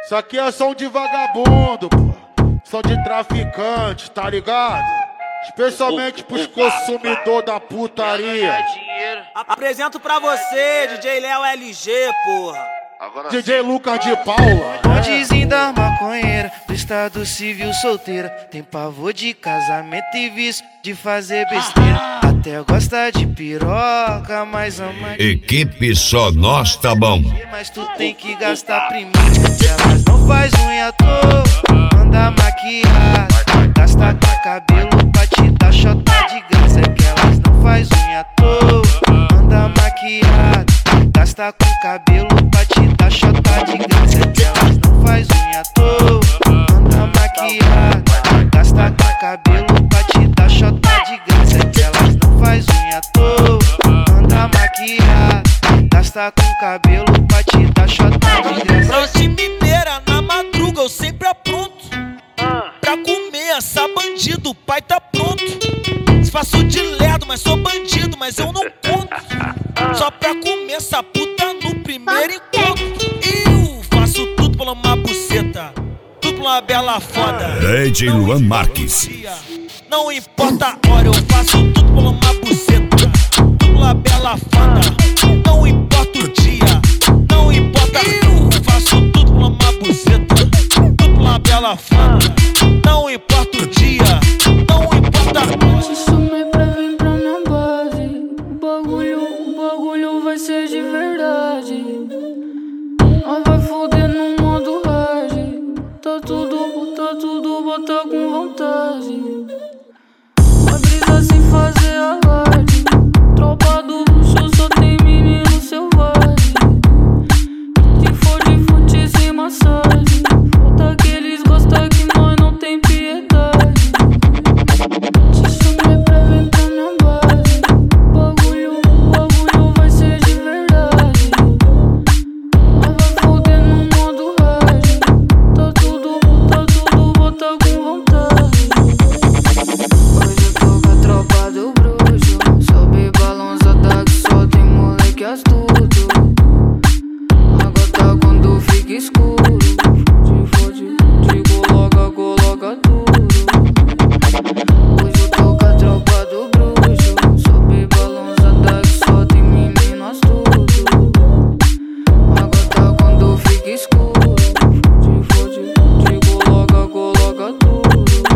Isso aqui é som de vagabundo, pô. Som de traficante, tá ligado? Especialmente pros consumidores da putaria. Apresento pra você, DJ Léo LG, porra. DJ Lucas de Paula. Bondezinho da maconheira, do estado civil solteira. Tem pavor de casamento e vício de fazer besteira. Até gosta de piroca, mas ama de... Equipe Só Nós Tá Bom. Mas tu tem que gastar primeiro. Elas não faz unha à toa, anda maquiada. Gasta com cabelo pra te dar chota de graça. É que elas não faz unha à toa, anda maquiada. Gasta com cabelo pra te dar chota de graça. É que elas não faz unha à toa, anda maquiada. Gasta com cabelo pra te dar chota de graça. É que elas não faz unha à toa, anda maquiada. Gasta com cabelo pra te dar chota de graça. Noite mineira, na madruga eu sempre apronto pra comer essa bandido, o pai tá pronto. Faço de lerdo, mas sou bandido, mas eu não conto. Só pra comer essa puta no primeiro encontro. Eu faço tudo por uma buceta, tudo por uma bela foda. DJ Luan Marques. Não importa a hora, eu faço tudo por uma buceta, tudo por uma bela foda. Não importa o dia, não importa. Eu faço tudo por uma buceta, tudo por uma bela foda. Não importa o dia, não importa a hora. Se sumir pra vir pra minha base, o bagulho vai ser de verdade. Nós vai foder no modo hard. Tá tudo, bota com vontade. Vai brisa sem fazer alarde. Tropa do bruxo só tem menino selvagem. Se for de fute sem massagem, falta que eles gostam que nós não tem piedade. Se sumir pra vir pra minha base, o bagulho vai ser de verdade. Nós vai foder no modo hard. Tá tudo, bota com vontade. Hoje eu tô com a tropa do bruxo, sobe balançada que só tem moleque astuto. A gata quando fica escuro, fode, te coloca tudo. Hoje eu tô com a tropa do bruxo, sobe balançada que só tem menino astuto. A gata quando fica escuro, fode, te coloca tudo.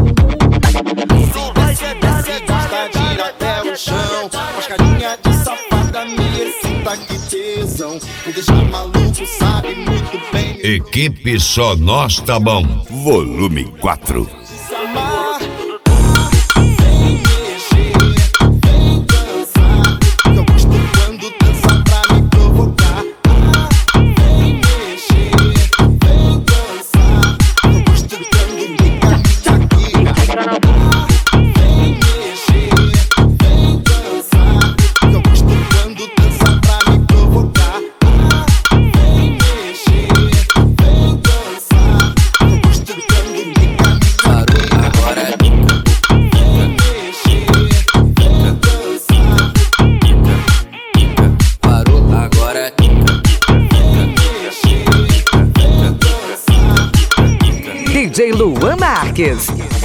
Desce, tira até o chão. As carinha de safada, me excita, que tesão. Me deixa maluco, sabe muito bem. Equipe Só Nós Tá Bom. Volume 4. Se amar. Vem mexer, vem dançar. Eu gosto quando dança pra me provocar. Vem mexer, vem dançar. Eu gosto quando me Shakira. Vem mexer, vem dançar. Eu gosto quando dança pra me provocar. Vem mexer, vem dançar. Eu gosto quando me Parou agora, vem mexer, vem dançar. parou agora. Vem mexer, vem dançar. DJ Luan Marques.